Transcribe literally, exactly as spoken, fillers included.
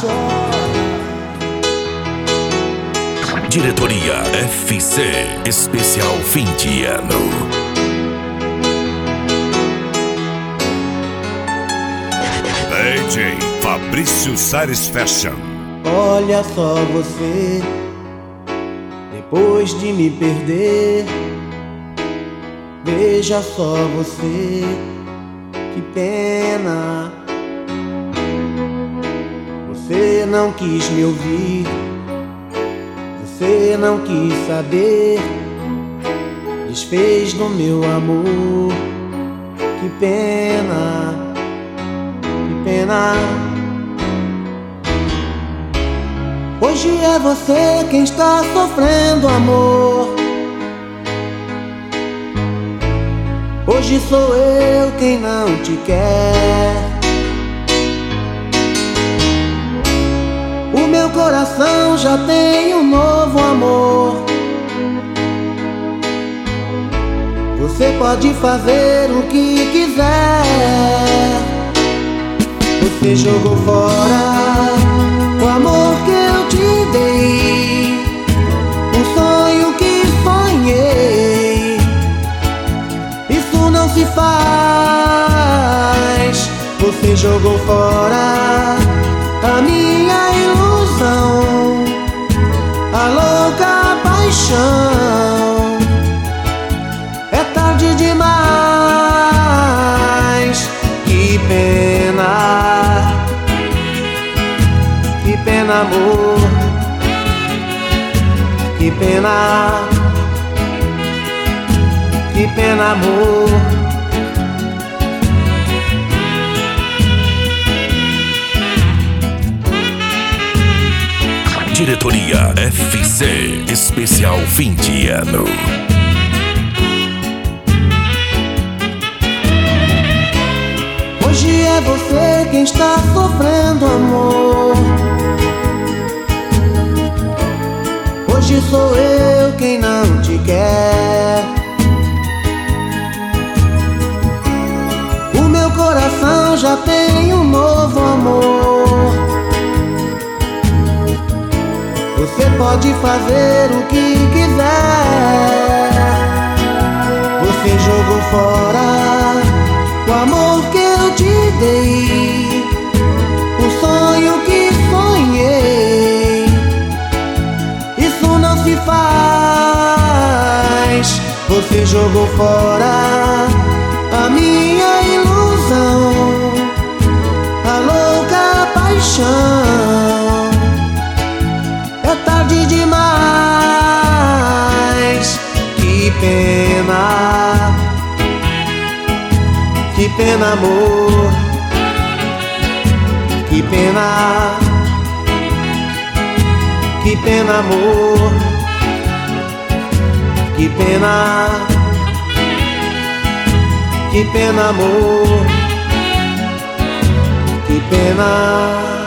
Diretoria F C, especial fim de ano. D J Fabrício Sares Fashion. Olha só você, depois de me perder, veja só você, que pena. Você não quis me ouvir, você não quis saber, desfez do meu amor. Que pena, que pena. Hoje é você quem está sofrendo, amor. Hoje sou eu quem não te quer. O meu coração já tem um novo amor. Você pode fazer o que quiser. Você jogou fora o amor que eu te dei, um sonho que sonhei. Isso não se faz. Você jogou fora a minha ilusão, a louca paixão. É tarde demais. Que pena, que pena, amor. Que pena, que pena, amor. Diretoria F C, especial fim de ano. Hoje é você quem está sofrendo, amor. Hoje sou eu quem não te quer. O meu coração já tem um novo amor. Você pode fazer o que quiser. Você jogou fora o amor que eu te dei, um sonho que sonhei. Isso não se faz. Você jogou fora a minha ilusão, a louca paixão. É tarde demais. Que pena, que pena, amor. Que pena, que pena, amor. Que pena, que pena, amor. Que pena.